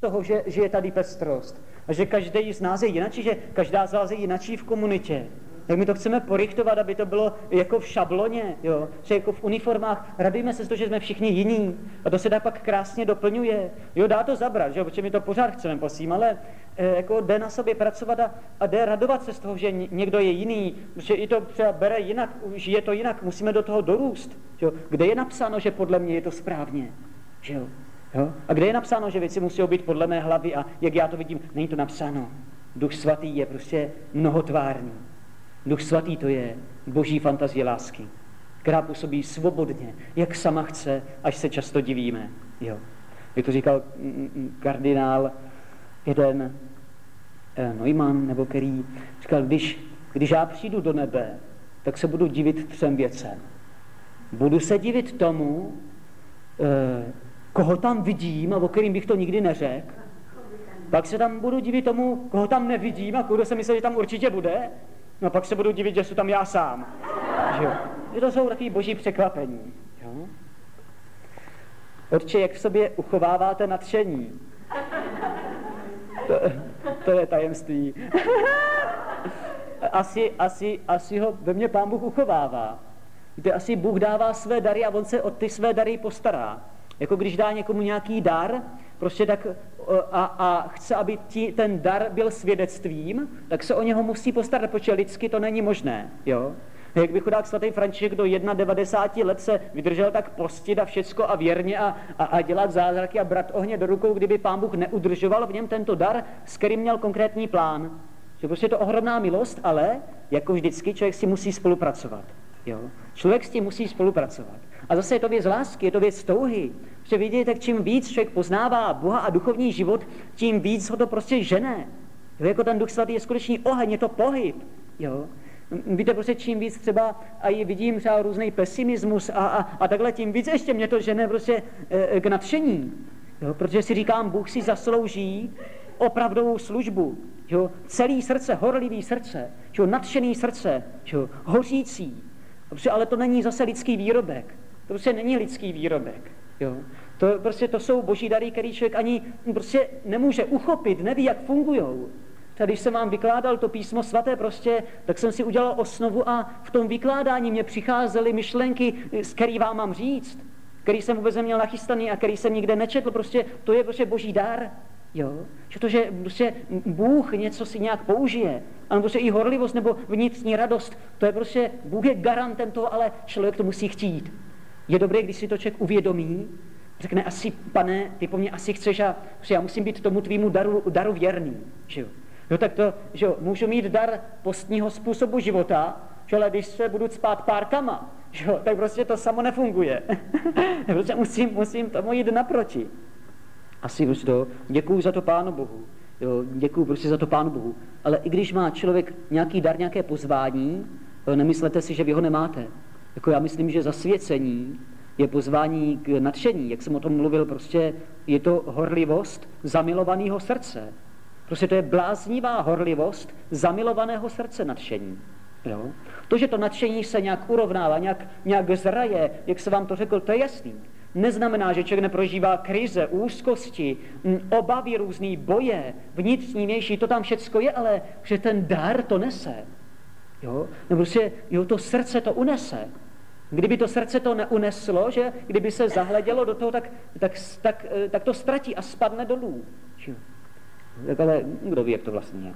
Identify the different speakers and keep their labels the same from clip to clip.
Speaker 1: toho, že je tady pestrost a že každý z nás je jinačí, že každá z vás je jinačí v komunitě. Tak my to chceme porichtovat, aby to bylo jako v šabloně, jo? Že jako v uniformách. Radujme se z toho, že jsme všichni jiní. A to se tak pak krásně doplňuje. Jo, dá to zabrat, že jo? Protože my to pořád chceme, prosím, ale jako jde na sobě pracovat a jde radovat se z toho, že někdo je jiný, že i to třeba bere jinak, žije to jinak, musíme do toho dorůst. Jo? Kde je napsáno, že podle mě je to správně? Že jo? Jo? A kde je napsáno, že věci musí být podle mé hlavy a jak já to vidím? Není to napsáno. Duch svatý je prostě mnohotvárný. Duch svatý to je boží fantazie lásky, která působí svobodně, jak sama chce, až se často divíme. Jo. Jak to říkal kardinál jeden Neumann, nebo který říkal, když já přijdu do nebe, tak se budu divit 3 věcem. Budu se divit tomu, koho tam vidím a o kterým bych to nikdy neřekl. Pak se tam budu divit tomu, koho tam nevidím a kdo se myslel, že tam určitě bude. No pak se budu divit, že jsem tam já sám. Že to jsou takový boží překvapení. Jo? Otče, jak v sobě uchováváte nadšení? To je tajemství. Asi ho ve mně Pán Bůh uchovává. Víte, asi Bůh dává své dary a on se o ty své dary postará. Jako když dá někomu nějaký dar, prostě tak a chce, aby ten dar byl svědectvím, tak se o něho musí postarat, protože lidsky to není možné. Jo? Jak by chudák svatý František do 91 let se vydržel tak postit a všecko a věrně a dělat zázraky a brát ohně do rukou, kdyby Pán Bůh neudržoval v něm tento dar, s kterým měl konkrétní plán. Že prostě je to ohromná milost, ale jako vždycky člověk si musí spolupracovat. Jo? Člověk s tím musí spolupracovat. A zase je to věc lásky, je to věc touhy. Že vidíte, tak čím víc člověk poznává Boha a duchovní život, tím víc ho to prostě žene. Jo? Jako ten Duch svatý je skutečný oheň, je to pohyb. Jo? Víte, prostě čím víc třeba a i vidím třeba různý pesimismus a takhle, tím víc ještě mě to žene prostě k nadšení. Jo? Protože si říkám, Bůh si zaslouží opravdovou službu. Jo? Celý srdce, horlivý srdce, jo? Nadšený srdce, jo? Hořící. Ale to není zase lidský výrobek. To prostě není lidský výrobek. Jo? To jsou boží dary, který člověk ani prostě nemůže uchopit, neví, jak fungujou. Když jsem vám vykládal to písmo svaté prostě, tak jsem si udělal osnovu a v tom vykládání mě přicházely myšlenky, z který vám mám říct, který jsem vůbec neměl nachystaný a který jsem nikde nečetl. Prostě to je prostě boží dar. Jo? Že to, že prostě Bůh něco si nějak použije, ale prostě i horlivost nebo vnitřní radost, to je prostě, Bůh je garantem toho, ale člověk to musí chtít. Je dobré, když si to člověk uvědomí, řekne asi, Pane, ty po mně asi chceš a já musím být tomu tvýmu daru věrný. Že jo? Jo, tak to, že jo, můžu mít dar postního způsobu života, že ale když se budu spát párkama, že jo, tak prostě to samo nefunguje. Prostě musím tomu jít naproti. Asi prostě to, děkuju za to Pánu Bohu. Jo, děkuju prostě za to Pánu Bohu. Ale i když má člověk nějaký dar, nějaké pozvání, nemyslete si, že vy ho nemáte. Jako já myslím, že zasvěcení je pozvání k nadšení. Jak jsem o tom mluvil, prostě je to horlivost zamilovaného srdce. Prostě to je bláznivá horlivost zamilovaného srdce nadšení. Jo? To, že to nadšení se nějak urovnává, nějak zraje, jak se vám to řekl, to je jasný. Neznamená, že člověk neprožívá krize, úzkosti, obavy, různý boje, vnitřní, vnější, to tam všecko je, ale že ten dar to nese. Jo? Nebo prostě, jo, to srdce to unese. Kdyby to srdce to neuneslo, že kdyby se zahledělo do toho, tak to ztratí a spadne dolů. Jo? Tak ale kdo ví, jak to vlastně je.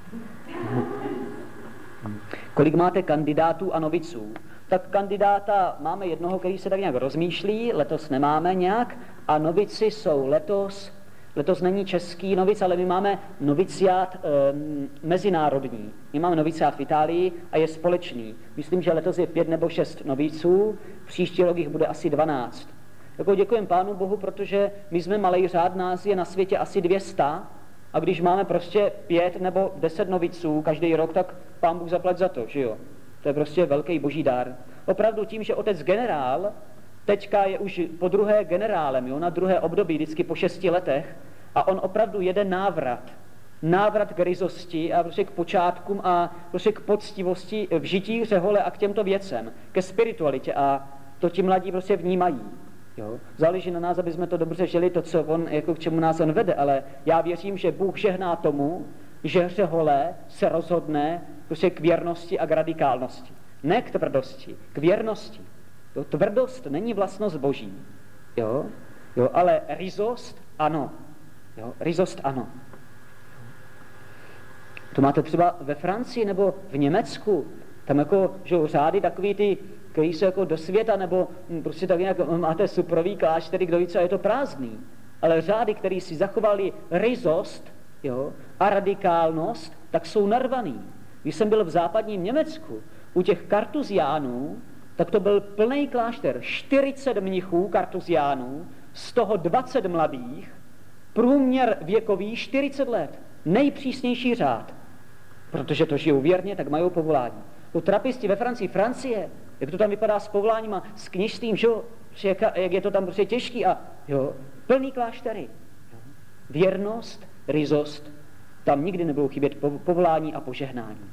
Speaker 1: Kolik máte kandidátů a noviců? Tak kandidáta máme jednoho, který se tak nějak rozmýšlí, letos nemáme nějak, a novici jsou letos není český novic, ale my máme noviciát mezinárodní. My máme noviciát v Itálii a je společný. Myslím, že letos je 5 nebo 6 noviců, příští rok jich bude asi 12. Jako děkujem Pánu Bohu, protože my jsme malej řád, nás je na světě asi 200, a když máme prostě 5 nebo 10 noviců každý rok, tak Pán Bůh zaplať za to, že jo? To je prostě velký boží dar. Opravdu tím, že otec generál teďka je už po druhé generálem, jo, na druhé období, vždycky po 6 letech, a on opravdu jede návrat k ryzosti a prostě k počátkům a prostě k poctivosti v žití řehole a k těmto věcem, ke spiritualitě, a to ti mladí prostě vnímají. Jo? Záleží na nás, aby jsme to dobře žili, to, co on, jako k čemu nás on vede, ale já věřím, že Bůh žehná tomu, že hřeholé se rozhodne prostě k věrnosti a k radikálnosti. Ne k tvrdosti, k věrnosti. Jo? Tvrdost není vlastnost Boží, jo? Jo, ale ryzost ano. Jo? Ryzost ano. To máte třeba ve Francii nebo v Německu. Tam jako, že řády takový ty, který jsou jako do světa, nebo prostě tak nějak máte suprový kláštery, kdo ví, co je to prázdný. Ale řády, které si zachovali ryzost, jo, a radikálnost, tak jsou narvaný. Když jsem byl v západním Německu, u těch kartuziánů, tak to byl plný klášter, 40 mnichů kartuziánů, z toho 20 mladých, průměr věkový 40 let, nejpřísnější řád. Protože to žijou věrně, tak mají povolání. U trapisti ve Francii, Francie, jak to tam vypadá s povoláním, s kněžstvím, že jo, jak je to tam prostě těžký a jo, plný kláštery. Věrnost, ryzost, tam nikdy nebudou chybět povolání a požehnání.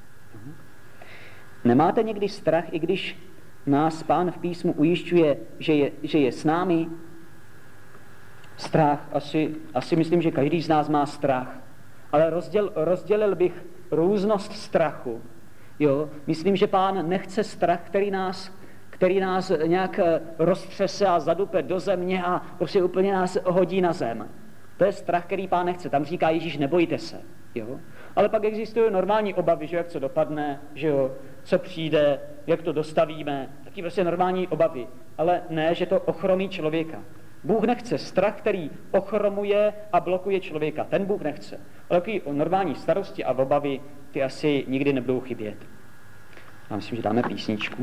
Speaker 1: Nemáte někdy strach, i když nás Pán v písmu ujišťuje, že je s námi? Strach, asi myslím, že každý z nás má strach, ale rozdělil bych různost strachu. Jo? Myslím, že Pán nechce strach, který nás nějak roztřese a zadupe do země a prostě úplně nás hodí na zem. To je strach, který Pán nechce. Tam říká Ježíš, nebojte se. Jo? Ale pak existují normální obavy, že jak co dopadne, že jo, co přijde, jak to dostavíme, taky prostě normální obavy. Ale ne, že to ochromí člověka. Bůh nechce strach, který ochromuje a blokuje člověka. Ten Bůh nechce. Ale takový normální starosti a obavy, ty asi nikdy nebudou chybět. Já myslím, že dáme písničku.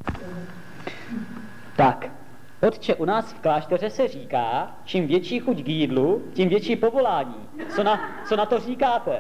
Speaker 1: Tak, Otče, u nás v klášteře se říká, čím větší chuť k jídlu, tím větší povolání. Co na to říkáte?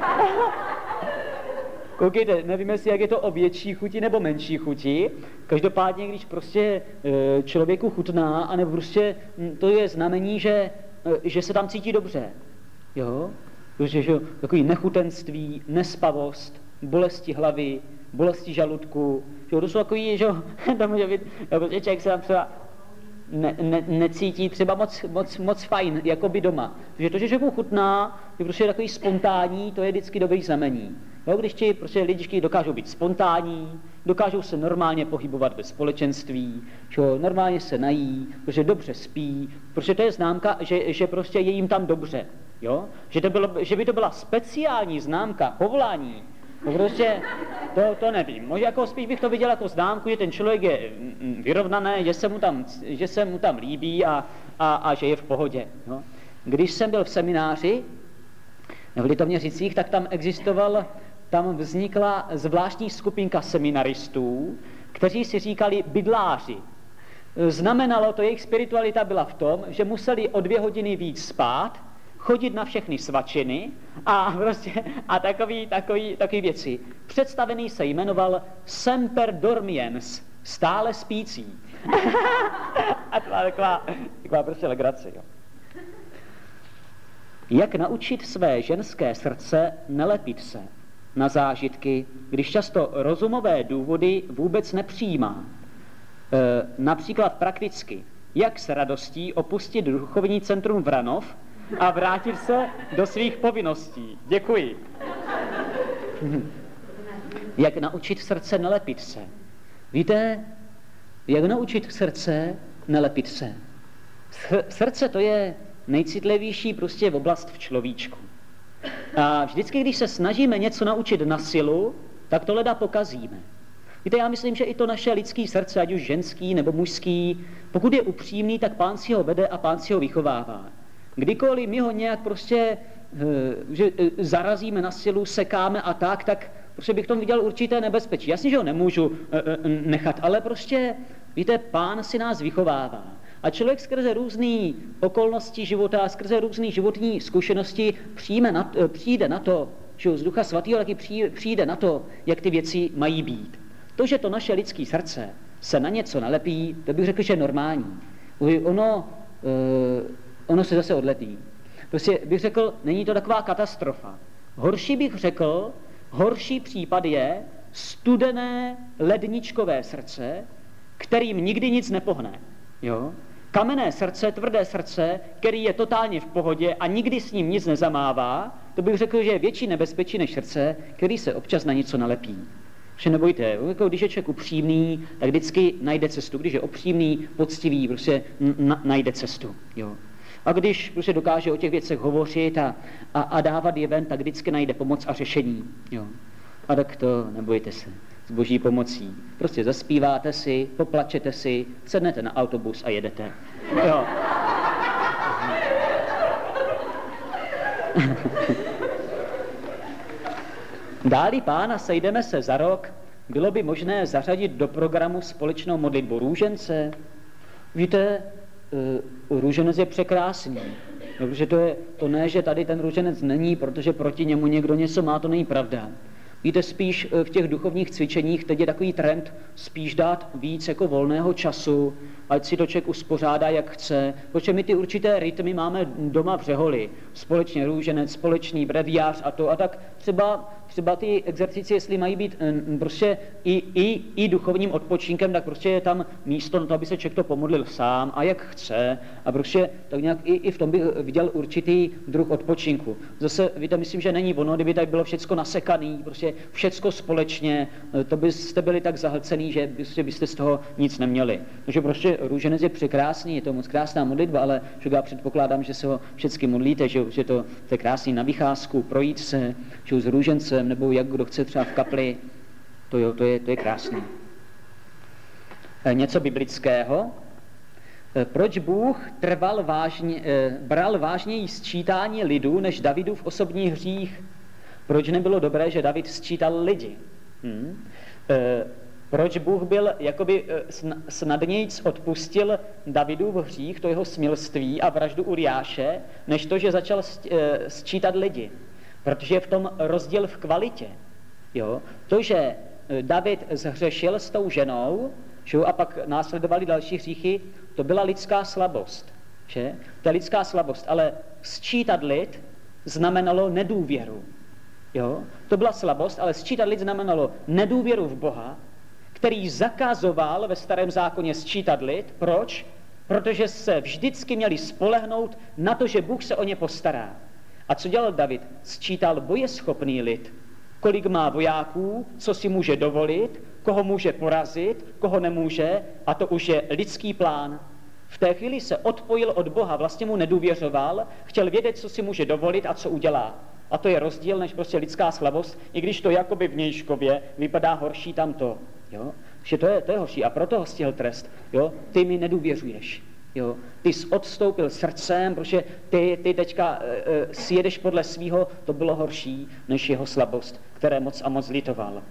Speaker 1: Koukejte, nevím, jestli jak je to o větší chuti nebo menší chuti. Každopádně, když prostě člověku chutná, anebo prostě to je znamení, že se tam cítí dobře. Jo? Že takový nechutenství, nespavost, bolesti hlavy, bolesti žaludku. Jo? To jsou takový, že to může být, protože člověk se tam třeba necítí třeba moc fajn, jako by doma. Takže to, že mu chutná, je prostě takový spontánní, to je vždycky dobrý znamení. Jo, když ti prostě lidičky dokážou být spontánní, dokážou se normálně pohybovat ve společenství, že normálně se nají, protože dobře spí, protože to je známka, že prostě je jim tam dobře. Jo? Že by to byla speciální známka povolání, no prostě to nevím. Možná jako spíš bych to viděl jako známku, že ten člověk je vyrovnaný, že se mu tam líbí a že je v pohodě. Jo? Když jsem byl v semináři v Litoměřicích, tak tam vznikla zvláštní skupinka seminaristů, kteří si říkali bydláři. Znamenalo to, jejich spiritualita byla v tom, že museli o 2 hodiny víc spát, chodit na všechny svačiny a takový věci. Představený se jmenoval Semper Dormiens, stále spící. A to byla taková prostě legrace. Jo. Jak naučit své ženské srdce nelepit se na zážitky, když často rozumové důvody vůbec nepřijímá? Například prakticky, jak s radostí opustit duchovní centrum Vranov a vrátit se do svých povinností. Děkuji. Jak naučit srdce nelepit se? Víte, jak naučit srdce nelepit se? Srdce to je nejcitlivější prostě oblast v človíčku. A vždycky, když se snažíme něco naučit na silu, tak to leda pokazíme. Víte, já myslím, že i to naše lidské srdce, ať už ženský nebo mužský, pokud je upřímný, tak Pán si ho vede a Pán si ho vychovává. Kdykoliv my ho nějak prostě zarazíme na silu, sekáme a tak prostě bych tom viděl určité nebezpečí. Jasně, že ho nemůžu nechat, ale prostě, víte, Pán si nás vychovává. A člověk skrze různé okolnosti života, skrze různé životní zkušenosti přijde na to, že z Ducha Svatého taky přijde na to, jak ty věci mají být. To, že to naše lidské srdce se na něco nalepí, to bych řekl, že je normální. Ono se zase odlepí. Prostě bych řekl, není to taková katastrofa. Horší bych řekl, horší případ je studené ledničkové srdce, kterým nikdy nic nepohne. Jo? Kamenné srdce, tvrdé srdce, který je totálně v pohodě a nikdy s ním nic nezamává, to bych řekl, že je větší nebezpečí než srdce, který se občas na něco nalepí. Že nebojte, jako když je člověk upřímný, tak vždycky najde cestu. Když je upřímný, poctivý, prostě najde cestu. Jo. A když prostě dokáže o těch věcech hovořit a dávat je ven, tak vždycky najde pomoc a řešení. Jo. A tak to nebojte se. S boží pomocí. Prostě zaspíváte si, poplačete si, sednete na autobus a jedete. Jo. Dá-li Pána sejdeme se za rok, bylo by možné zařadit do programu společnou modlitbu růžence. Víte, růženec je překrásný. Protože to ne, že tady ten růženec není, protože proti němu někdo něco má, to není pravda. Víte, spíš v těch duchovních cvičeních teď je takový trend spíš dát víc jako volného času, ať si to člověk uspořádá, jak chce, protože my ty určité rytmy máme doma v řeholi. Společně růženec, společný breviář a to a tak třeba ty exercice, jestli mají být prostě i duchovním odpočinkem, tak prostě je tam místo na to, aby se člověk to pomodlil sám a jak chce a prostě tak nějak i v tom bych viděl určitý druh odpočinku. Zase, víte, myslím, že není ono, kdyby tak bylo všecko nasekaný, prostě všecko společně, to byste byli tak zahlcený, že byste z toho nic neměli. Takže prostě růženec je překrásný, je to moc krásná modlitba, ale že já předpokládám, že se ho všichni modlíte, že to je krásný na vycházku, projít se, že s růžencem, nebo jak kdo chce třeba v kapli, to je krásný. Něco biblického. Proč Bůh bral vážněji sčítání lidu, než Davidův osobní hřích? Proč nebylo dobré, že David sčítal lidi? Proč Bůh byl jakoby snadnějc odpustil Davidův hřích, to jeho smilství a vraždu Uriáše, než to, že začal sčítat lidi? Protože je v tom rozdíl v kvalitě. Jo? To, že David zhřešil s tou ženou, že? A pak následovali další hříchy, to byla lidská slabost. Že? To je lidská slabost, ale sčítat lid znamenalo nedůvěru. Jo? To byla slabost, ale sčítat lid znamenalo nedůvěru v Boha, který zakazoval ve Starém zákoně sčítat lid. Proč? Protože se vždycky měli spolehnout na to, že Bůh se o ně postará. A co dělal David? Sčítal bojeschopný lid. Kolik má vojáků, co si může dovolit, koho může porazit, koho nemůže, a to už je lidský plán. V té chvíli se odpojil od Boha, vlastně mu nedůvěřoval, chtěl vědět, co si může dovolit a co udělá. A to je rozdíl než prostě lidská slabost, i když to jakoby vnějškově vypadá horší tamto. Jo? Že to je horší a proto ho stihl trest. Jo? Ty mi nedůvěřuješ. Jo? Ty jsi odstoupil srdcem, protože ty teďka si jedeš podle svýho, to bylo horší než jeho slabost, které moc a moc litoval.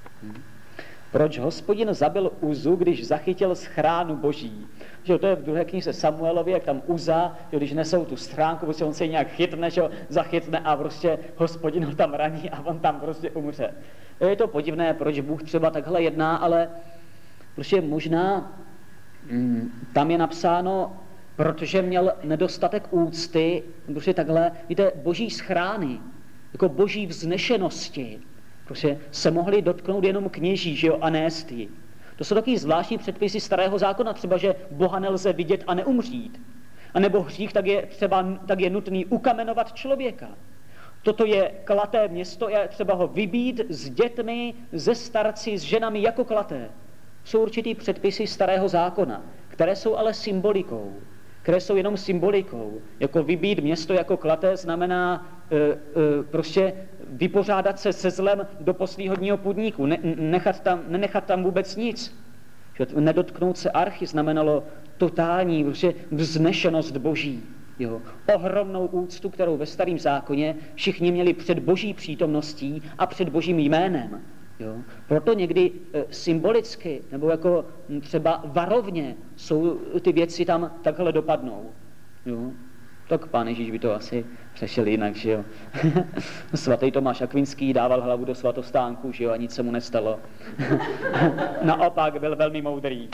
Speaker 1: Proč Hospodin zabil Uzu, když zachytil schránu Boží? Že to je v druhé knize Samuelovi, jak tam Uza, že když nesou tu schránku, protože on se nějak chytne, že zachytne a prostě Hospodin ho tam raní a on tam prostě umře. Je to podivné, proč Bůh třeba takhle jedná, ale prostě možná tam je napsáno, protože měl nedostatek úcty, protože takhle, víte, boží schrány, jako boží vznešenosti, prostě se mohli dotknout jenom kněží, že jo, a nést ji. To jsou taky zvláštní předpisy Starého zákona, třeba, že Boha nelze vidět a neumřít. A nebo hřích, tak je nutný ukamenovat člověka. Toto je klaté město, je třeba ho vybít s dětmi, ze starci, s ženami jako klaté. Jsou určitý předpisy Starého zákona, které jsou ale symbolikou, které jsou jenom symbolikou. Jako vybít město jako klaté znamená prostě vypořádat se se zlem do posledního dního pudníku, nenechat tam vůbec nic. Nedotknout se archy znamenalo totální prostě vznešenost Boží. Jo. Ohromnou úctu, kterou ve Starém zákoně všichni měli před Boží přítomností a před Božím jménem. Jo. Proto někdy symbolicky nebo jako třeba varovně jsou ty věci tam takhle dopadnou. Jo. Tak Pán Ježíš by to asi řešil jinak, že jo. Svatý Tomáš Akvinský dával hlavu do svatostánku, že jo, a nic se mu nestalo. Naopak byl velmi moudrý.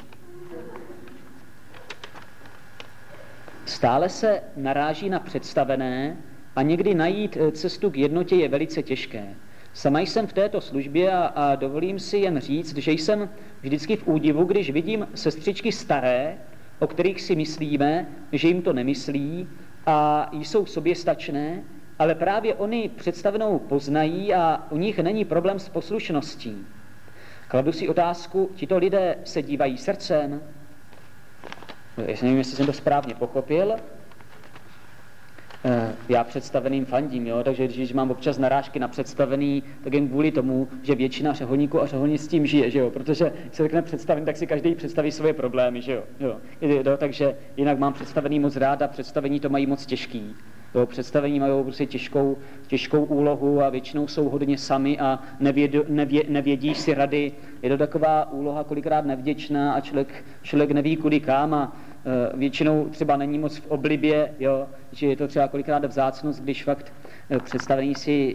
Speaker 1: Stále se naráží na představené a někdy najít cestu k jednotě je velice těžké. Sama jsem v této službě a dovolím si jen říct, že jsem vždycky v údivu, když vidím sestřičky staré, o kterých si myslíme, že jim to nemyslí a jsou soběstačné, ale právě oni představenou poznají a u nich není problém s poslušností. Kladu si otázku, tito lidé se dívají srdcem? Já nevím, jestli jsem to správně pochopil. Já představeným fandím, jo? Takže když mám občas narážky na představený, tak jen kvůli tomu, že většina řeholníků a řeholnic s tím žije, že jo? Protože když se řekne představený, tak si každý představí svoje problémy, že jo? Takže jinak mám představený moc rád a představení to mají moc těžký. Jo, představení mají prostě těžkou úlohu a většinou jsou hodně sami a nevědí si rady. Je to taková úloha kolikrát nevděčná a člověk neví kudy kam a většinou třeba není moc v oblibě, jo, že je to třeba kolikrát vzácnost, když fakt představený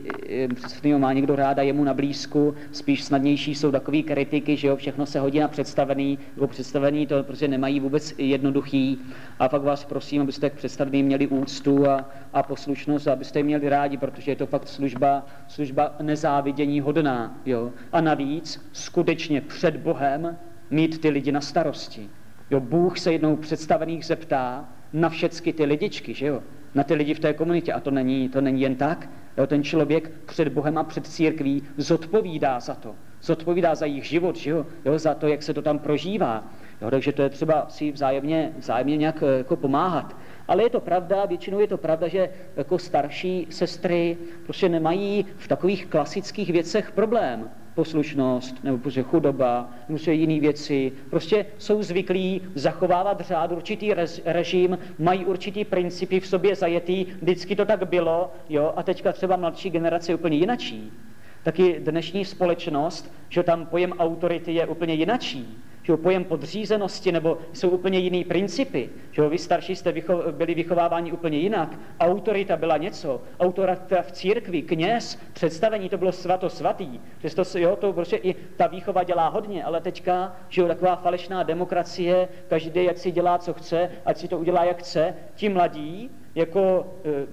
Speaker 1: má někdo rád a je mu na blízku, spíš snadnější jsou takový kritiky, že jo, všechno se hodí na představený, nebo představený to prostě nemají vůbec jednoduchý a fakt vás prosím, abyste k představený měli úctu a poslušnost, abyste je měli rádi, protože je to fakt služba nezávidění hodná, jo, a navíc skutečně před Bohem mít ty lidi na starosti. Jo, Bůh se jednou představených zeptá na všechny ty lidičky, že jo? Na ty lidi v té komunitě. A to není jen tak. Jo, ten člověk před Bohem a před církví zodpovídá za to. Zodpovídá za jejich život, že jo? Jo, za to, jak se to tam prožívá. Jo, takže to je třeba si vzájemně nějak jako pomáhat. Ale je to pravda, většinou je to pravda, že jako starší sestry prostě nemají v takových klasických věcech problém. Poslušnost, nebo prostě chudoba, nebo jiné věci. Prostě jsou zvyklí zachovávat řád, určitý režim, mají určitý principy v sobě zajetý, vždycky to tak bylo, jo, a teďka třeba mladší generace je úplně jinačí. Taky dnešní společnost, že tam pojem autority je úplně jinačí, že pojem podřízenosti nebo jsou úplně jiný principy, že vy starší jste byli vychováváni úplně jinak. Autorita byla něco, autorita v církvi, kněz, představení, to bylo svatý. To prostě i ta výchova dělá hodně, ale teďka, že taková falešná demokracie, každý ať si dělá, co chce, ať si to udělá, jak chce, ti mladí, jako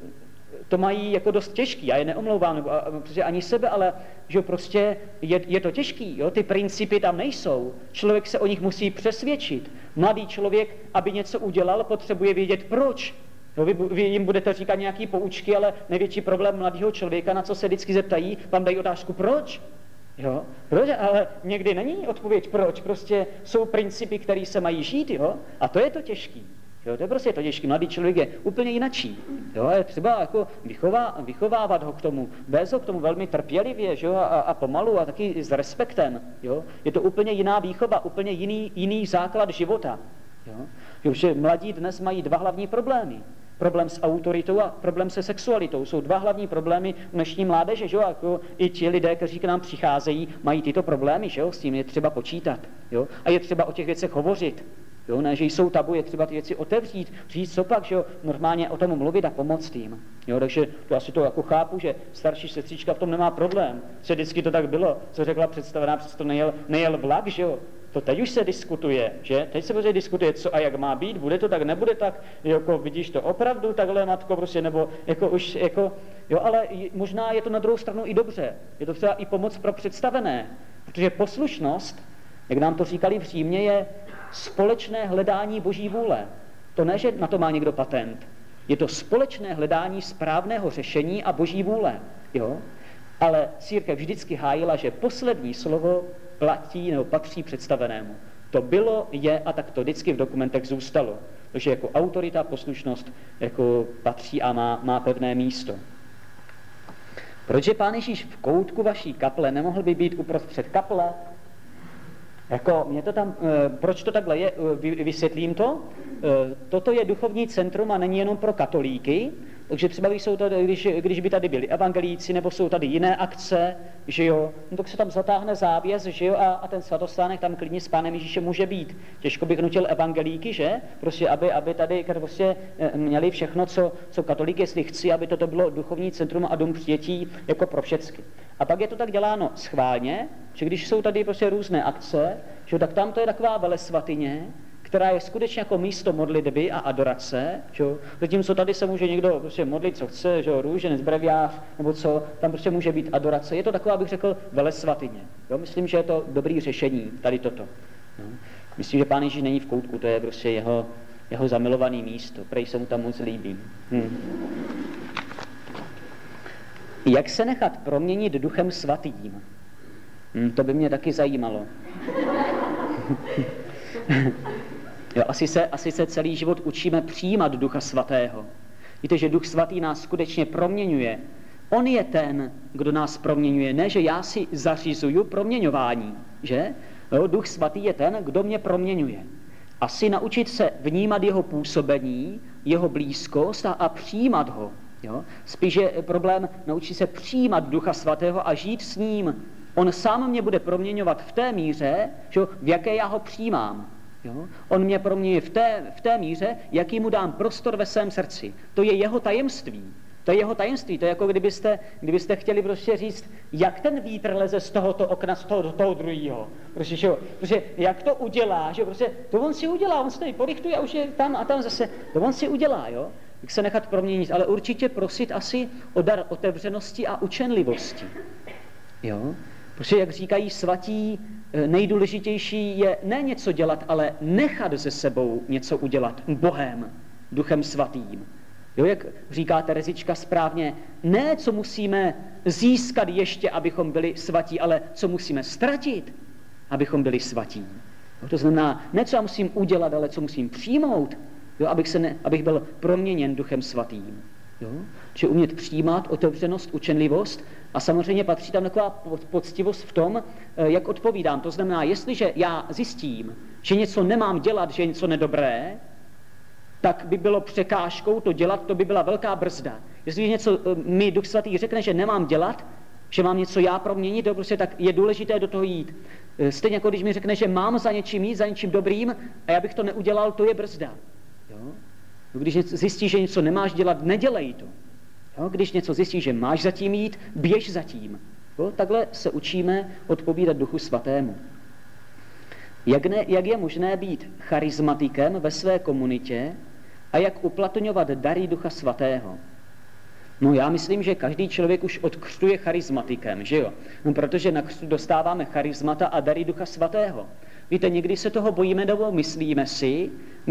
Speaker 1: to mají jako dost těžký, já je neomlouvám, protože ani sebe, ale že prostě je to těžký, jo? Ty principy tam nejsou, člověk se o nich musí přesvědčit. Mladý člověk, aby něco udělal, potřebuje vědět proč. Jo, vy jim budete říkat nějaký poučky, ale největší problém mladého člověka, na co se vždycky zeptají, vám dají otázku proč. Jo? Proč? Ale někdy není odpověď proč, prostě jsou principy, které se mají žít, jo? A to je to těžký. Jo, to je prostě to těžký. Mladý člověk je úplně jinačí. Jo, je třeba jako vychovávat ho k tomu, vést ho k tomu velmi trpělivě, že jo, a pomalu a taky s respektem. Jo. Je to úplně jiná výchova, úplně jiný základ života. Jo, že mladí dnes mají dva hlavní problémy. Problém s autoritou a problém se sexualitou. Jsou dva hlavní problémy dnešní mládeže, že jo, jako i ti lidé, kteří k nám přicházejí, mají tyto problémy, že jo, s tím je třeba počítat. Jo, a je třeba o těch věcech hovořit. Jo, ne, že jsou tabu, je třeba ty věci otevřít, říct co pak, že jo, normálně o tom mluvit a pomoct jim. Jo, takže to asi to jako chápu, že starší sestřička v tom nemá problém. Že vždycky to tak bylo, co řekla představená, přesto nejel vlak, že jo. To teď už se diskutuje, že? Teď se prostě diskutuje, co a jak má být, bude to tak, nebude tak, jako vidíš to opravdu takhle, matko, prostě, nebo jako už, jako, jo, ale možná je to na druhou stranu i dobře. Je to třeba i pomoc pro představené, protože poslušnost, jak nám to říkali v Římě, je společné hledání Boží vůle. To ne, že na to má někdo patent. Je to společné hledání správného řešení a Boží vůle. Jo? Ale církev vždycky hájila, že poslední slovo platí nebo patří představenému. To bylo, je a tak to vždycky v dokumentech zůstalo. Takže jako autorita, poslušnost jako patří a má pevné místo. Proč je Pán Ježíš v koutku vaší kaple, nemohl by být uprostřed kaple? Jako mě to tam, proč to takhle je, vysvětlím to. Toto je duchovní centrum a není jenom pro katolíky, takže třeba jsou tady, když by tady byli evangelíci, nebo jsou tady jiné akce, že jo, no tak se tam zatáhne závěs, že jo, a ten svatostánek tam klidně s Pánem Ježíšem může být. Těžko bych nutil evangelíky, že? Prostě, aby tady prostě měli všechno, co katolík, jestli chci, aby toto bylo duchovní centrum a dům přijetí jako pro všecky. A pak je to tak děláno schválně, že když jsou tady prostě různé akce, že tak tam to je taková velesvatyně, která je skutečně jako místo modlitby a adorace, že? Zatímco tady se může někdo prostě modlit, co chce, že? Růženec, breviář, nebo co, tam prostě může být adorace. Je to taková, bych řekl, velesvatyně. Jo? Myslím, že je to dobrý řešení, tady toto. No. Myslím, že Pán Ježíš není v koutku, to je prostě jeho zamilovaný místo, prej se mu tam moc líbí. Jak se nechat proměnit Duchem Svatým? To by mě taky zajímalo. Jo, asi se celý život učíme přijímat Ducha Svatého. Víte, že Duch Svatý nás skutečně proměňuje. On je ten, kdo nás proměňuje, ne, že já si zařizuju proměňování, že? Jo, Duch Svatý je ten, kdo mě proměňuje. Asi naučit se vnímat jeho působení, jeho blízkost a přijímat ho. Jo? Spíš je problém naučit se přijímat Ducha Svatého a žít s ním. On sám mě bude proměňovat v té míře, že, v jaké já ho přijímám. Jo? On mě proměňuje v té míře, jaký mu dám prostor ve svém srdci. To je jeho tajemství. To je jeho tajemství. To je jako kdybyste chtěli prostě říct, jak ten vítr leze z tohoto okna, z toho do toho druhého. Protože jak to udělá, že prostě to on si udělá, on se tady porichtuje a už je tam a tam zase, to on si udělá, jo? Jak se nechat proměnit, ale určitě prosit asi o dar otevřenosti a učenlivosti. Jo? Protože, jak říkají svatí, nejdůležitější je ne něco dělat, ale nechat ze sebou něco udělat Bohem, Duchem Svatým. Jo, jak říká Terezička správně, ne, co musíme získat ještě, abychom byli svatí, ale co musíme ztratit, abychom byli svatí. Jo, to znamená, ne, co já musím udělat, ale co musím přijmout, jo, abych byl proměněn Duchem Svatým. Jo? Čiže umět přijímat, otevřenost, učenlivost a samozřejmě patří tam taková poctivost v tom, jak odpovídám. To znamená, jestliže já zjistím, že něco nemám dělat, že je něco nedobré, tak by bylo překážkou to dělat, to by byla velká brzda. Jestli něco mi Duch Svatý řekne, že nemám dělat, že mám něco já proměnit, to prostě tak je důležité do toho jít. Stejně jako když mi řekne, že mám za něčím jít, za něčím dobrým a já bych to neudělal, to je brzda. Jo? Když zjistíš, že něco nemáš dělat, nedělej to. Jo? Když něco zjistíš, že máš zatím jít, běž zatím. Jo? Takhle se učíme odpovídat Duchu Svatému. Jak je možné být charizmatikem ve své komunitě a jak uplatňovat dary Ducha Svatého? No já myslím, že každý člověk už od křtu je charizmatikem, že jo? No, protože na křtu dostáváme charizmata a dary Ducha Svatého. Víte, někdy se toho bojíme, nebo myslíme si,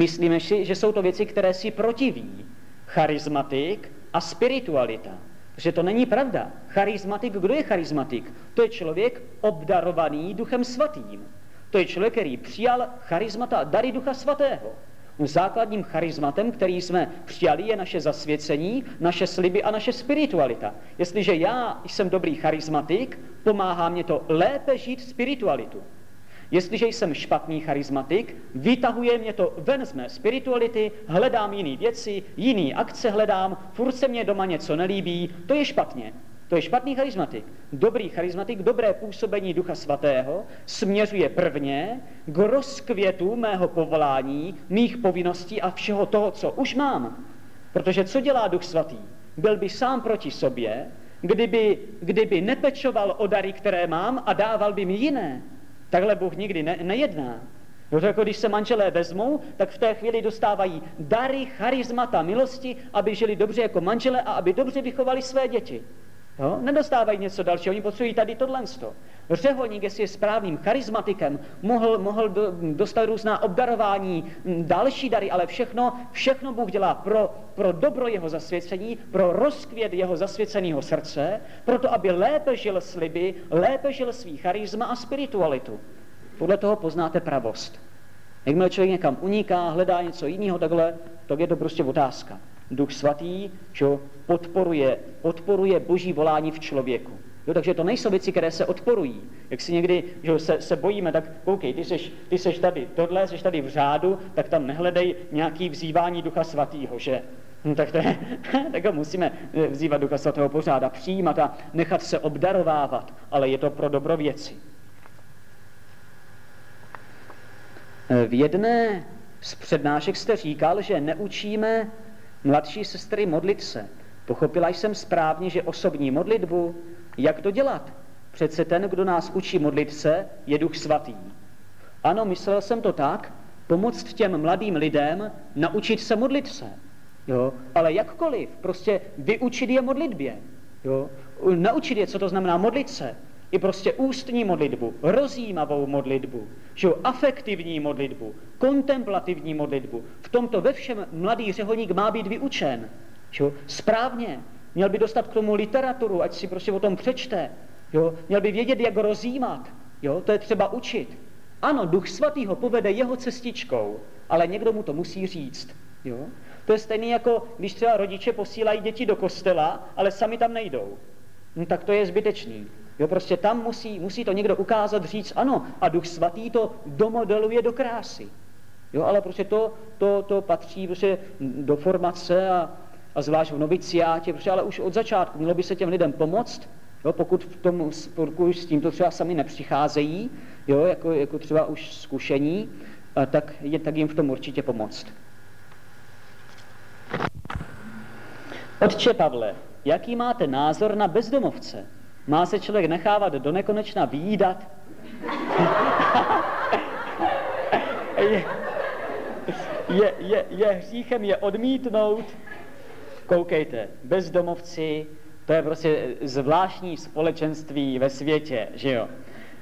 Speaker 1: že jsou to věci, které si protiví. Charizmatik a spiritualita. Protože to není pravda. Charizmatik, kdo je charizmatik? To je člověk obdarovaný Duchem Svatým. To je člověk, který přijal charizmata, dary Ducha Svatého. Základním charizmatem, který jsme přijali, je naše zasvěcení, naše sliby a naše spiritualita. Jestliže já jsem dobrý charizmatik, pomáhá mě to lépe žít spiritualitu. Jestliže jsem špatný charizmatik, vytahuje mě to ven z mé spirituality, hledám jiné věci, jiné akce hledám, furt se mě doma něco nelíbí, to je špatně. To je špatný charizmatik. Dobrý charizmatik, dobré působení Ducha Svatého směřuje prvně k rozkvětu mého povolání, mých povinností a všeho toho, co už mám. Protože co dělá Duch Svatý? Byl by sám proti sobě, kdyby nepečoval o dary, které mám a dával by mi jiné. Takhle Bůh nikdy nejedná. No, jako když se manželé vezmou, tak v té chvíli dostávají dary, charizmata, milosti, aby žili dobře jako manželé a aby dobře vychovali své děti. Jo? Nedostávají něco dalšího, oni potřebují tady tohle. Řeholník, jestli je správným charizmatikem, mohl dostat různá obdarování, další dary, ale všechno Bůh dělá pro dobro jeho zasvěcení, pro rozkvět jeho zasvěceného srdce, proto, aby lépe žil sliby, lépe žil svý charisma a spiritualitu. Podle toho poznáte pravost. Jakmile člověk někam uniká, hledá něco jiného, takhle, tak je to prostě otázka. Duch Svatý, že podporuje boží volání v člověku. Jo, takže to nejsou věci, které se odporují. Jak si někdy že se bojíme, tak koukej, ty seš tady tohle, seš tady v řádu, tak tam nehledej nějaký vzývání Ducha Svatýho, že? No, tak musíme vzývat Ducha Svatého pořád a přijímat a nechat se obdarovávat, ale je to pro dobro věci. V jedné z přednášek jste říkal, že neučíme mladší sestry modlit se. Pochopila jsem správně, že osobní modlitbu, jak to dělat? Přece ten, kdo nás učí modlit se, je Duch Svatý. Ano, myslel jsem to tak, pomoct těm mladým lidem naučit se modlit se. Jo? Ale jakkoliv, prostě vyučit je modlitbě. Jo? Naučit je, co to znamená modlit se. i prostě ústní modlitbu, rozjímavou modlitbu, že jo, afektivní modlitbu, kontemplativní modlitbu. V tomto ve všem mladý řeholník má být vyučen. Že jo, správně. Měl by dostat k tomu literaturu, ať si prostě o tom přečte. Jo, měl by vědět, jak rozjímat. Jo, to je třeba učit. Ano, Duch Svatý ho povede jeho cestičkou, ale někdo mu to musí říct. Jo? To je stejné jako, když třeba rodiče posílají děti do kostela, ale sami tam nejdou. No, tak to je zbytečný. Jo, prostě tam musí to někdo ukázat, říct ano, a Duch Svatý to domodeluje do krásy. Jo, ale prostě to patří prostě do formace a zvlášť v noviciátě, prostě, ale už od začátku mělo by se těm lidem pomoct, jo, pokud s tímto třeba sami nepřicházejí, jo, jako třeba už zkušení, tak jim v tom určitě pomoct. Otče Pavle, jaký máte názor na bezdomovce? Má se člověk nechávat do nekonečna vyjídat? Je hříchem je odmítnout? Koukejte, bezdomovci, to je prostě zvláštní společenství ve světě, že jo?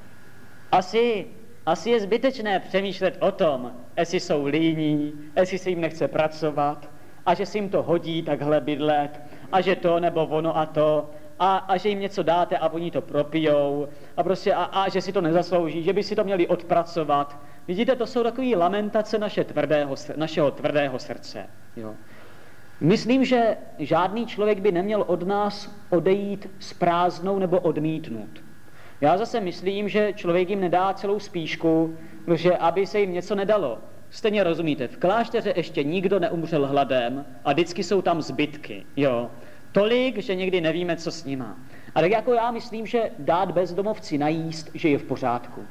Speaker 1: Asi je zbytečné přemýšlet o tom, jestli jsou líní, jestli se jim nechce pracovat, a že si jim to hodí takhle bydlet, a že to nebo ono a to, a že jim něco dáte a oni to propijou, a prostě a že si to nezaslouží, že by si to měli odpracovat. Vidíte, to jsou takové lamentace našeho tvrdého srdce. Jo. Myslím, že žádný člověk by neměl od nás odejít s prázdnou nebo odmítnout. Já zase myslím, že člověk jim nedá celou spíšku, protože aby se jim něco nedalo. Stejně rozumíte, v klášteře ještě nikdo neumřel hladem a vždycky jsou tam zbytky, jo. Tolik, že někdy nevíme, co s nima. A tak jako já myslím, že dát bezdomovci najíst, že je v pořádku.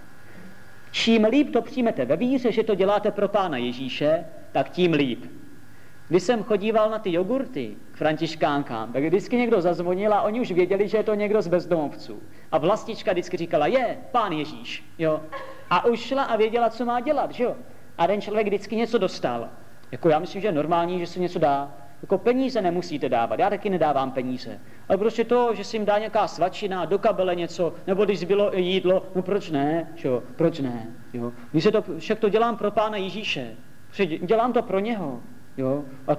Speaker 1: Čím líp to přijmete ve víře, že to děláte pro Pána Ježíše, tak tím líp. Když jsem chodíval na ty jogurty k františkánkám, tak vždycky někdo zazvonil a oni už věděli, že je to někdo z bezdomovců. A vlastička vždycky říkala, Pán Ježíš, jo. A už šla a věděla, co má dělat, že jo. A ten člověk vždycky něco dostal. Jako já myslím, že je normální, že se něco dá. Jako peníze nemusíte dávat, já taky nedávám peníze. Ale prostě to, že si jim dá nějaká svačina, do kabele něco, nebo když zbylo jídlo, no proč ne, jo, proč ne, jo. Když však to dělám pro Pána Ježíše, dělám to pro něho, jo. A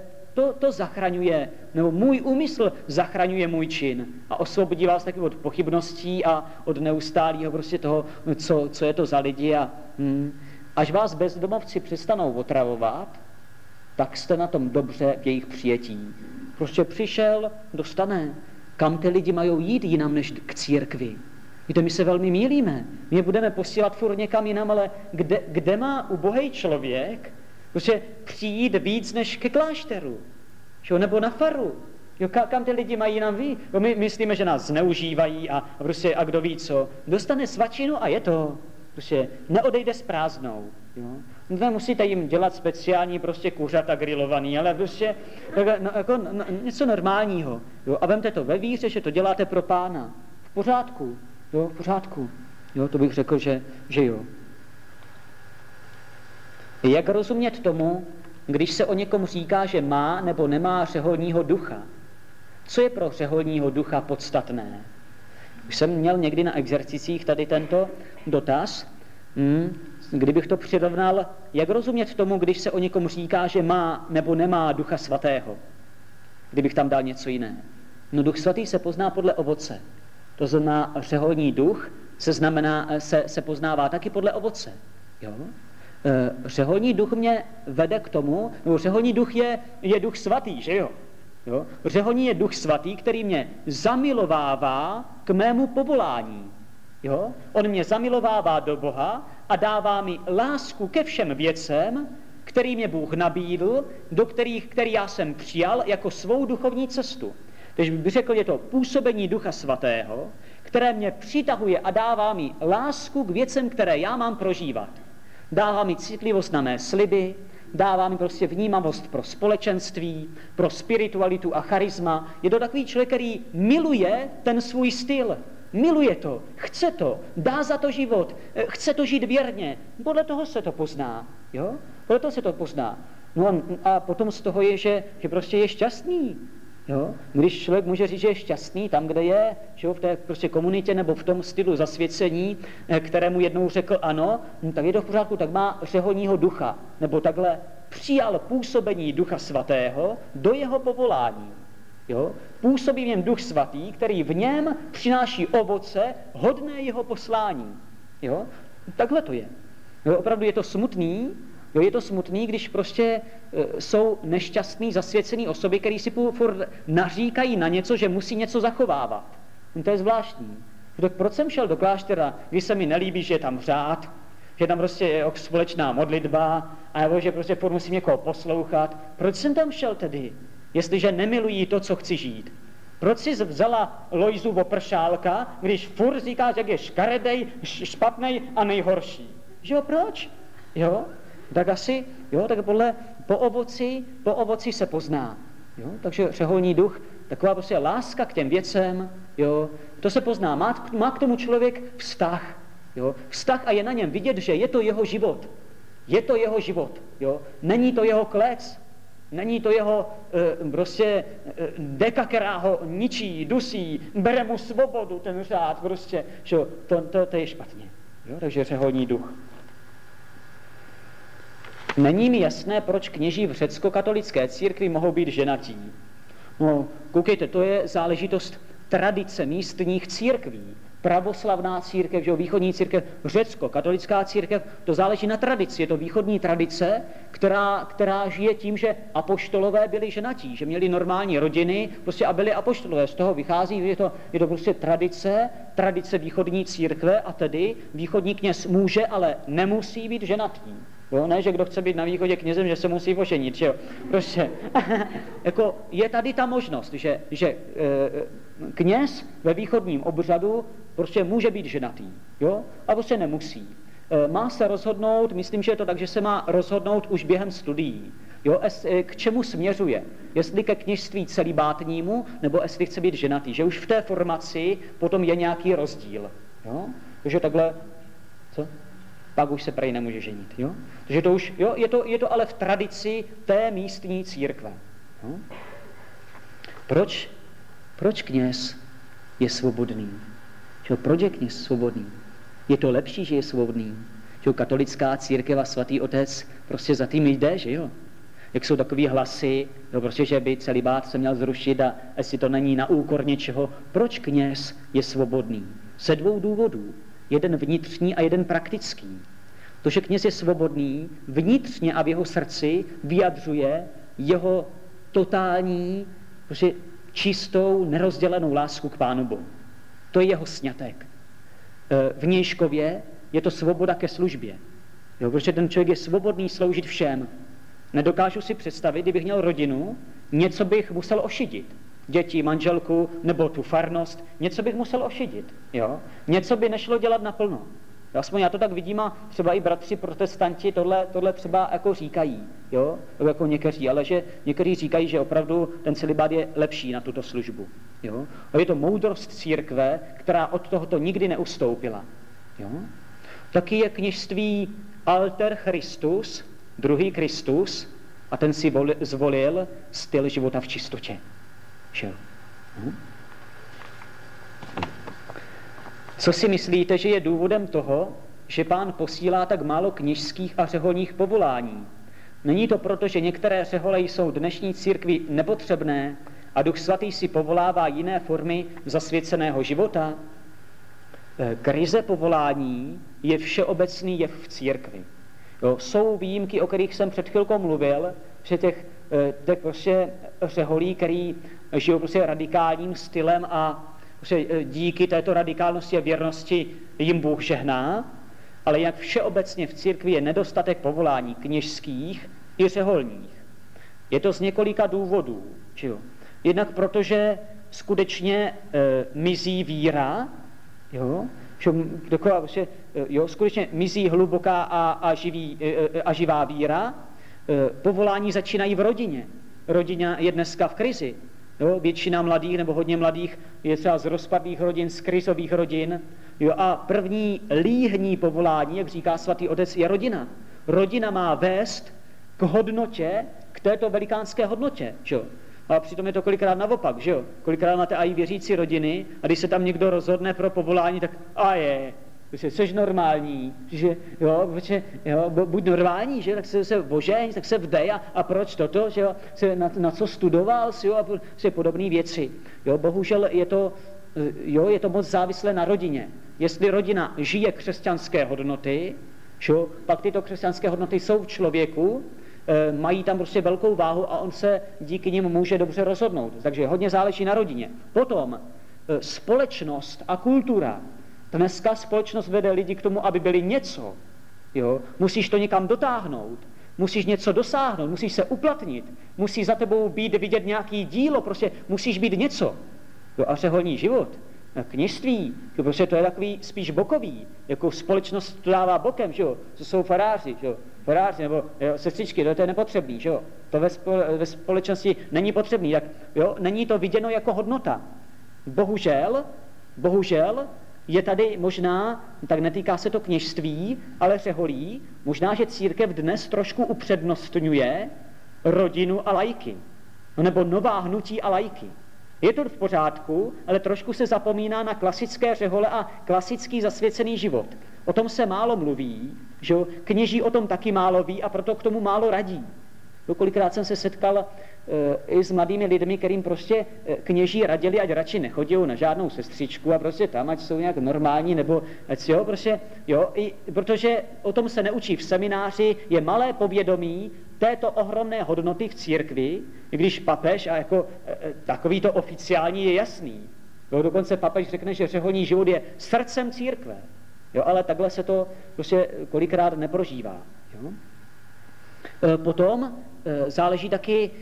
Speaker 1: to zachraňuje, nebo můj úmysl zachraňuje můj čin a osvobodí vás taky od pochybností a od neustálého prostě toho, co je to za lidi a až vás bezdomovci přestanou otravovat, tak jste na tom dobře v jejich přijetí. Prostě přišel, dostane. Kam ty lidi mají jít jinam než k církvi? Víte, my se velmi mýlíme. My je budeme posílat furt někam jinam, ale kde má ubohej člověk prostě přijít víc než ke klášteru? Čo? Nebo na faru? Jo, kam ty lidi mají jinam ví? Jo, my myslíme, že nás zneužívají a kdo ví co. Dostane svačinu a je to. Prostě neodejde s prázdnou. Jo? Nemusíte jim dělat speciální prostě kuřata grilovaný, ale prostě něco normálního. Jo? A vemte to ve víře, že to děláte pro Pána. V pořádku. Jo, v pořádku. Jo, to bych řekl, že jo. Jak rozumět tomu, když se o někom říká, že má nebo nemá řeholního ducha? Co je pro řeholního ducha podstatné? Už jsem měl někdy na exercicích tady tento dotaz, kdybych to přirovnal, jak rozumět tomu, když se o někom říká, že má nebo nemá Ducha Svatého? Kdybych tam dal něco jiné. No Duch Svatý se pozná podle ovoce. To znamená, řeholní duch se poznává taky podle ovoce. Jo? Řeholní duch mě vede k tomu, nebo řeholní duch je Duch Svatý, že jo? Jo? Řeholní je Duch Svatý, který mě zamilovává k mému povolání. Jo? On mě zamilovává do Boha a dává mi lásku ke všem věcem, který mě Bůh nabídl, který já jsem přijal jako svou duchovní cestu. Takže bych řekl, je to působení Ducha Svatého, které mě přitahuje a dává mi lásku k věcem, které já mám prožívat. Dává mi citlivost na mé sliby, dává mi prostě vnímavost pro společenství, pro spiritualitu a charisma. Je to takový člověk, který miluje ten svůj styl. Miluje to, chce to, dá za to život, chce to žít věrně. Podle toho se to pozná. Jo? Podle toho se to pozná. No a potom z toho je, že prostě je šťastný. Jo? Když člověk může říct, že je šťastný tam, kde je, že jo, v té prostě komunitě nebo v tom stylu zasvěcení, kterému jednou řekl ano, tak je to v pořádku, tak má řeholního ducha, nebo takhle přijal působení Ducha Svatého do jeho povolání. Jo? Působí v něm Duch Svatý, který v něm přináší ovoce hodné jeho poslání. Jo? Takhle to je. Jo, opravdu je to smutný, jo, je to smutný, když prostě jsou nešťastný, zasvěcený osoby, který si furt naříkají na něco, že musí něco zachovávat. To je zvláštní. Tak proč jsem šel do kláštera, když se mi nelíbí, že je tam řád, že tam prostě je společná modlitba, anebo že prostě furt musím někoho poslouchat. Proč jsem tam šel tedy, jestliže nemilují to, co chci žít? Proč jsi vzala Lojzu Vopršálka, když furt říkáš, jak je škaredej, špatnej a nejhorší? Že jo, proč? Jo? Tak asi, jo, tak po ovoci se pozná. Jo? Takže řeholní duch, taková prostě láska k těm věcem, jo, to se pozná. Má k tomu člověk vztah. Jo? Vztah a je na něm vidět, že je to jeho život. Je to jeho život. Jo? Není to jeho klec. Není to jeho deka, která ho ničí, dusí, bere mu svobodu, ten řád, prostě, že to je špatně. Jo? Takže řeholní duch. Není mi jasné, proč kněží v řecko-katolické církvi mohou být ženatí. No, koukejte, to je záležitost tradice místních církví. Pravoslavná církev, že východní církev, řecko-katolická církev, to záleží na tradici. Je to východní tradice, která žije tím, že apoštolové byli ženatí, že měli normální rodiny prostě a byli apoštolové. Z toho vychází, že je to prostě tradice východní církve a tedy východní kněz může, ale nemusí být ženatý. Jo, ne, že kdo chce být na východě knězem, že se musí oženit, že jo. Prostě, jako je tady ta možnost, že kněz ve východním obřadu prostě může být ženatý, jo, a prostě nemusí. Má se rozhodnout, myslím, že je to tak, že se má rozhodnout už během studií, jo, k čemu směřuje, jestli ke kněžství celibátnímu, nebo jestli chce být ženatý, že už v té formaci potom je nějaký rozdíl, jo, takže takhle, co? Pak už se prej nemůže ženit. Jo? Takže to už, jo, je to ale v tradici té místní církve. Jo? Proč kněz je svobodný? Že, proč je kněz svobodný? Je to lepší, že je svobodný. Že katolická církev a svatý otec prostě za tím jde, že jo? Jak jsou takový hlasy, jo, prostě, že by celibát se měl zrušit a jestli to není na úkor něčeho. Proč kněz je svobodný? Ze 2 důvodů. Jeden vnitřní a jeden praktický. To, že kněz je svobodný, vnitřně a v jeho srdci vyjadřuje jeho totální, prostě čistou, nerozdělenou lásku k Pánu Bohu. To je jeho sňatek. Vnějškově je to svoboda ke službě. Jo, protože ten člověk je svobodný sloužit všem. Nedokážu si představit, kdybych měl rodinu, něco bych musel ošidit. Děti, manželku nebo tu farnost, něco bych musel ošidit. Jo? Něco by nešlo dělat naplno. Aspoň já to tak vidím a třeba i bratři protestanti tohle třeba jako říkají, jo? Jako někteří, ale že někteří říkají, že opravdu ten celibát je lepší na tuto službu. Jo? A je to moudrost církve, která od tohoto nikdy neustoupila. Jo? Taky je kněžství alter Christus, druhý Kristus, a ten si zvolil styl života v čistotě. Co si myslíte, že je důvodem toho, že Pán posílá tak málo kněžských a řeholních povolání? Není to proto, že některé řehole jsou dnešní církvi nepotřebné a Duch Svatý si povolává jiné formy zasvěceného života? Krize povolání je všeobecný jev v církvi. Jo, jsou výjimky, o kterých jsem před chvilkou mluvil, že těch prostě řeholí, který žijou prostě radikálním stylem a prostě díky této radikálnosti a věrnosti jim Bůh žehná, ale jak všeobecně v církvi je nedostatek povolání kněžských i řeholních. Je to z několika důvodů. Že? Jednak protože skutečně mizí víra, jo? Skutečně mizí hluboká a živá víra. Povolání začínají v rodině. Rodina je dneska v krizi. Jo? Většina mladých nebo hodně mladých je třeba z rozpadlých rodin, z krizových rodin. Jo? A první líhní povolání, jak říká svatý otec, je rodina. Rodina má vést k hodnotě, k této velikánské hodnotě. Jo? A přitom je to kolikrát naopak, že jo? Kolikrát máte i věřící rodiny a když se tam někdo rozhodne pro povolání, tak jsi normální, že jo, buď normální, že, tak se ožeň, tak se vdej a proč toto, že jo, na co studoval, jo, a podobné věci. Jo, bohužel je to moc závislé na rodině. Jestli rodina žije křesťanské hodnoty, že jo, pak tyto křesťanské hodnoty jsou v člověku, mají tam prostě velkou váhu a on se díky nim může dobře rozhodnout. Takže hodně záleží na rodině. Potom společnost a kultura. Dneska společnost vede lidi k tomu, aby byli něco. Jo? Musíš to někam dotáhnout, musíš něco dosáhnout, musíš se uplatnit, musí za tebou být vidět nějaký dílo, prostě musíš být něco. Jo? A řeholní život, kněžství, jo? Prostě to je takový spíš bokový, jako společnost to dává bokem, že jo? To jsou faráři, že jo? Faráři nebo sestřičky, to je nepotřebný, že jo? To ve společnosti není potřebný, jo? Není to viděno jako hodnota. Bohužel, je tady možná, tak netýká se to kněžství, ale řeholí, možná, že církev dnes trošku upřednostňuje rodinu a lajky. Nebo nová hnutí a lajky. Je to v pořádku, ale trošku se zapomíná na klasické řehole a klasický zasvěcený život. O tom se málo mluví, že kněží o tom taky málo ví a proto k tomu málo radí. Kolikrát jsem se setkal i s mladými lidmi, kterým prostě kněží radili, ať radši nechodí na žádnou sestřičku a prostě tam, ať jsou nějak normální, nebo ať jo, prostě, jo, protože o tom se neučí v semináři, je malé povědomí této ohromné hodnoty v církvi, i když papež a jako takový to oficiální je jasný. Jo, dokonce papež řekne, že řeholní život je srdcem církve. Jo, ale takhle se to prostě kolikrát neprožívá. Jo? Potom záleží taky,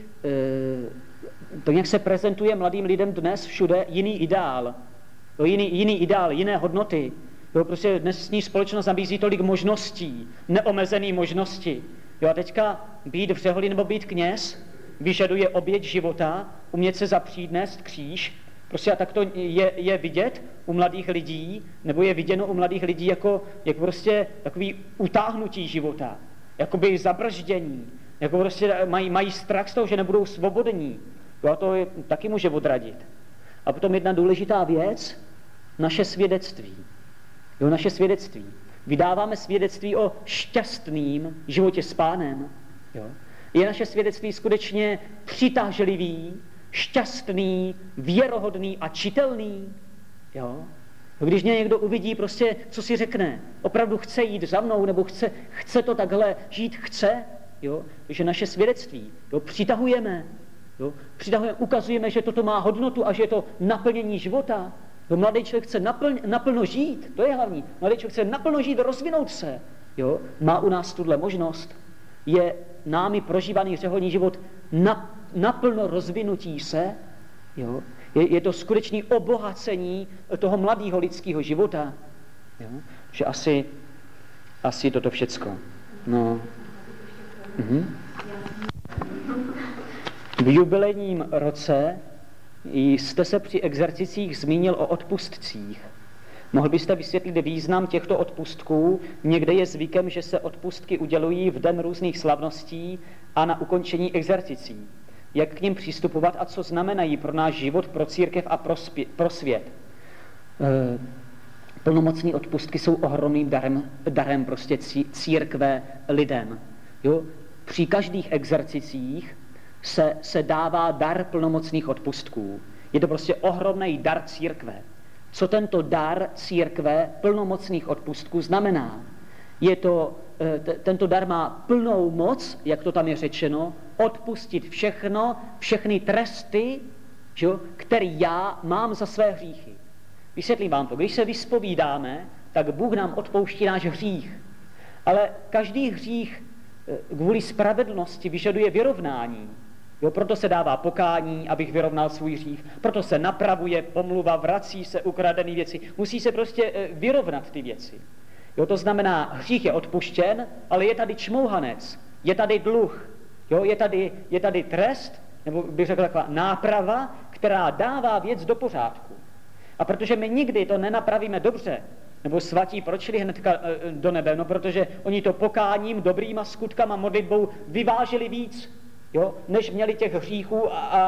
Speaker 1: to jak se prezentuje mladým lidem dnes všude jiný ideál. Jiný ideál, jiné hodnoty. Jo, prostě dnesní společnost nabízí tolik možností, neomezené možnosti. Jo, a teďka být v řeholi nebo být kněz vyžaduje oběť života, umět se zapřít, nést kříž. Prostě a tak to je vidět u mladých lidí, nebo je viděno u mladých lidí jako prostě takový utáhnutí života. Jakoby zabrždění, jako prostě mají strach z toho, že nebudou svobodní. Jo, a to taky může odradit. A potom jedna důležitá věc, naše svědectví. Jo, naše svědectví. Vydáváme svědectví o šťastným životě s Pánem. Jo. Je naše svědectví skutečně přitažlivý, šťastný, věrohodný a čitelný. Jo. Když mě někdo uvidí, prostě, co si řekne, opravdu chce jít za mnou, nebo chce to takhle žít, chce, jo, takže naše svědectví, jo, přitahujeme, ukazujeme, že toto má hodnotu a že je to naplnění života. Jo, mladý člověk chce naplno žít, to je hlavní, mladý člověk chce naplno žít, rozvinout se, jo, má u nás tuhle možnost, je námi prožívaný řeholní život naplno rozvinutí se, jo. Je to skutečné obohacení toho mladého lidského života. Jo? Že asi toto všecko. No. V jubilejním roce jste se při exercicích zmínil o odpustcích. Mohl byste vysvětlit význam těchto odpustků? Někde je zvykem, že se odpustky udělují v den různých slavností a na ukončení exercicí. Jak k nim přistupovat a co znamenají pro náš život, pro církev a pro svět. Plnomocné odpustky jsou ohromným darem prostě církve lidem. Jo? Při každých exercicích se dává dar plnomocných odpustků. Je to prostě ohromný dar církve. Co tento dar církve plnomocných odpustků znamená? Tento dar má plnou moc, jak to tam je řečeno, odpustit všechny tresty, které já mám za své hříchy. Vysvětlím vám to. Když se vyspovídáme, tak Bůh nám odpouští náš hřích. Ale každý hřích kvůli spravedlnosti vyžaduje vyrovnání. Jo, proto se dává pokání, abych vyrovnal svůj hřích. Proto se napravuje pomluva, vrací se ukradené věci. Musí se prostě vyrovnat ty věci. Jo, to znamená, hřích je odpuštěn, ale je tady čmouhanec, je tady dluh, jo, je tady trest, nebo bych řekl taková náprava, která dává věc do pořádku. A protože my nikdy to nenapravíme dobře, nebo svatí proč šli hnedka do nebe, no protože oni to pokáním, dobrýma skutkama, modlitbou vyvážili víc. jo, než měli těch hříchů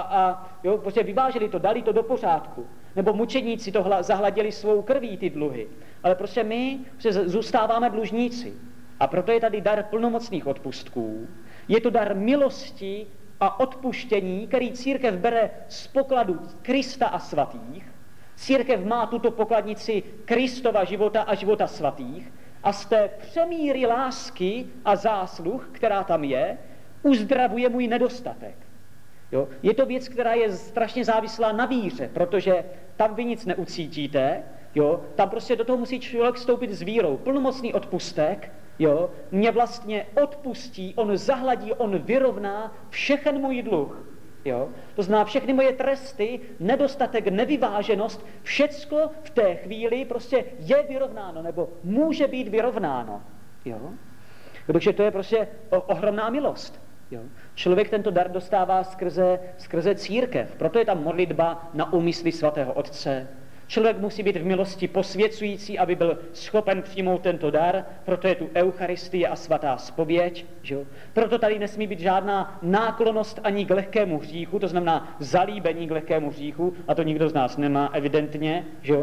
Speaker 1: jo, protože vyváželi to, dali to do pořádku. Nebo mučedníci to zahladili svou krví, ty dluhy. Ale prostě my zůstáváme dlužníci. A proto je tady dar plnomocných odpustků. Je to dar milosti a odpuštění, který církev bere z pokladu Krista a svatých. Církev má tuto pokladnici Kristova života a života svatých a z té přemíry lásky a zásluh, která tam je, uzdravuje můj nedostatek. Jo? Je to věc, která je strašně závislá na víře, protože tam vy nic neucítíte, jo? Tam prostě do toho musí člověk vstoupit s vírou. Plnomocný odpustek, jo? Mě vlastně odpustí, on zahladí, on vyrovná všechen můj dluh. Jo? To znamená všechny moje tresty, nedostatek, nevyváženost, všecko v té chvíli prostě je vyrovnáno, nebo může být vyrovnáno. Jo? Protože to je prostě ohromná milost. Jo? Člověk tento dar dostává skrze církev, proto je tam modlitba na úmysly svatého Otce. Člověk musí být v milosti posvěcující, aby byl schopen přijmout tento dar, proto je tu Eucharistie a svatá zpověď. Že? Proto tady nesmí být žádná náklonnost ani k lehkému hříchu, to znamená zalíbení k lehkému hříchu, a to nikdo z nás nemá evidentně. Že?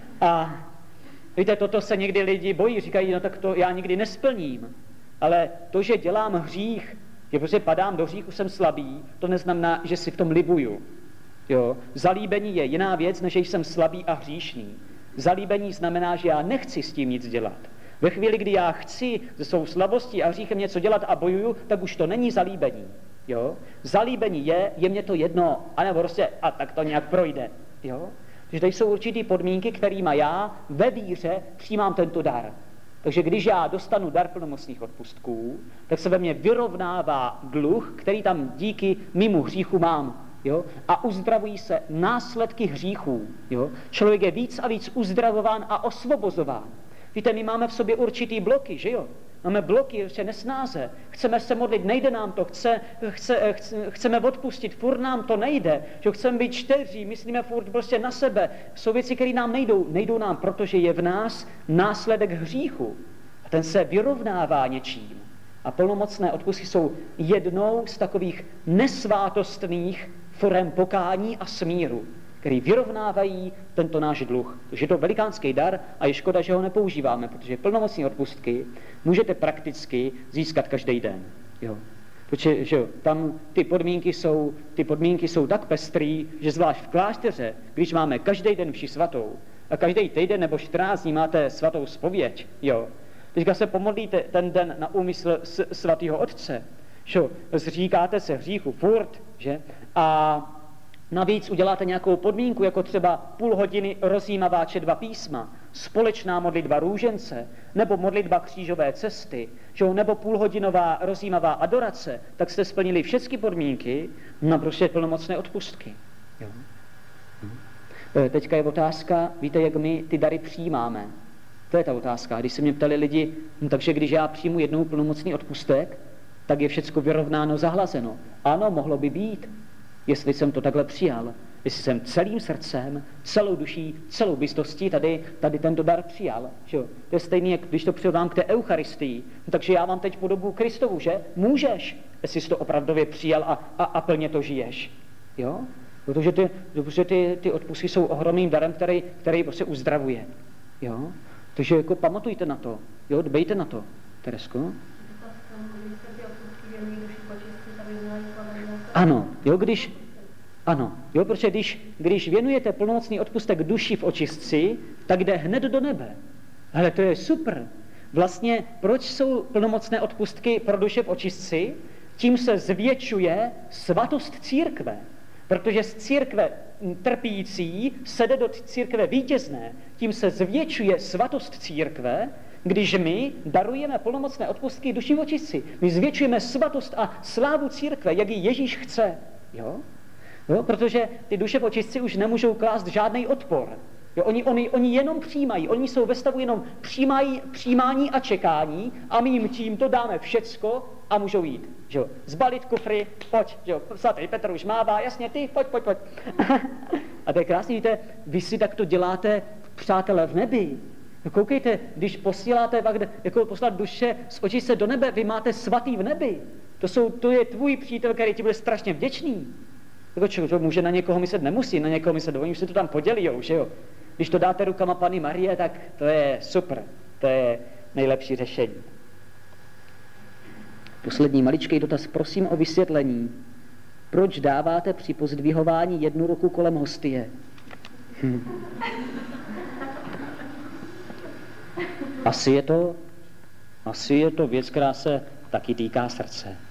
Speaker 1: A víte, toto se někdy lidi bojí, říkají, no tak to já nikdy nesplním. Ale to, že dělám hřích, že prostě padám do hříchu, jsem slabý, to neznamená, že si v tom libuju. Jo? Zalíbení je jiná věc, než že jsem slabý a hříšný. Zalíbení znamená, že já nechci s tím nic dělat. Ve chvíli, kdy já chci se svou slabostí a hříchem něco dělat a bojuju, tak už to není zalíbení. Jo? Zalíbení je mě to jedno, anebo prostě, a tak to nějak projde. Jo? Takže tady jsou určitý podmínky, kterýma já ve víře přijímám tento dar. Takže když já dostanu dar plnomocných odpustků, tak se ve mně vyrovnává dluh, který tam díky mému hříchu mám. Jo? A uzdravují se následky hříchů. Jo? Člověk je víc a víc uzdravován a osvobozován. Víte, my máme v sobě určitý bloky, že jo? Máme bloky, ještě nesnáze. Chceme se modlit, nejde nám to, chceme odpustit, furt nám to nejde. Že chceme být čteří, myslíme furt prostě na sebe. Jsou věci, které nám nejdou nám, protože je v nás následek hříchu. A ten se vyrovnává něčím. A plnomocné odpustky jsou jednou z takových nesvátostných forem pokání a smíru, který vyrovnávají tento náš dluh. Takže je to velikánský dar a je škoda, že ho nepoužíváme, protože plnomocné odpustky můžete prakticky získat každý den. Jo. Protože že jo, tam ty podmínky jsou tak pestrý, že zvlášť v klášteře, když máme každý den mši svatou a každý týden nebo 14 dní máte svatou zpověď, jo, teďka se pomodlíte ten den na úmysl svatého Otce, že zříkáte se hříchu furt, že? A navíc uděláte nějakou podmínku, jako třeba půl hodiny rozjímavá četba písma, společná modlitba růžence, nebo modlitba křížové cesty, že? Nebo půlhodinová rozjímavá adorace, tak jste splnili všechny podmínky na prostě plnomocné odpustky. Jo? Teďka je otázka, víte, jak my ty dary přijímáme. To je ta otázka. Když se mě ptali lidi, no, takže když já přijmu jednou plnomocný odpustek, tak je všecko vyrovnáno, zahlazeno. Ano, mohlo by být, jestli jsem to takhle přijal. Jestli jsem celým srdcem, celou duší, celou bytostí tady tento dar přijal. Že? To je stejné, jak když to přirovnám k té Eucharistii. No, takže já mám teď podobu Kristovu, že? Můžeš, jestli jsi to opravdově přijal a plně to žiješ. Jo? Protože ty odpustky jsou ohromným darem, který prostě uzdravuje. Jo? Takže jako pamatujte na to, jo, dbejte na to, Teresko. Ano, jo, protože když věnujete plnomocný odpustek duši v očistci, tak jde hned do nebe. Ale to je super. Vlastně, proč jsou plnomocné odpustky pro duše v očistci? Tím se zvětšuje svatost církve. Protože z církve trpící se jde do církve vítězné. Tím se zvětšuje svatost církve, když my darujeme plnomocné odpustky duši v očistci. My zvětšujeme svatost a slávu církve, jak ji Ježíš chce. Jo? Jo? Protože ty duše v očistci už nemůžou klást žádný odpor. Jo? Oni jenom přijímají. Oni jsou ve stavu jenom přijímání a čekání a my jim tímto dáme všecko a můžou jít. Že jo? Zbalit kufry, pojď, že jo? Svatý Petr už mává, jasně, ty, pojď. A to je krásný, víte, vy si takto děláte, přátelé, v nebi. No koukejte, když posíláte, jako poslat duše z očistce do nebe, vy máte svatý v nebi. To je tvůj přítel, který ti bude strašně vděčný. Jako člověk může na někoho myslet, nemusí, na někoho myslet, oni už se to tam podělí, že jo. Když to dáte rukama Panny Marie, tak to je super, to je nejlepší řešení. Poslední maličký dotaz, prosím o vysvětlení. Proč dáváte při pozdvihování jednu ruku kolem hostie? Asi je to věc, která se taky týká srdce.